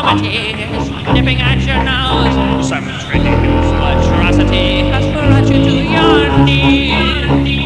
iniquities, nipping at your nose. Some ridiculous atrocity has brought you to your knees.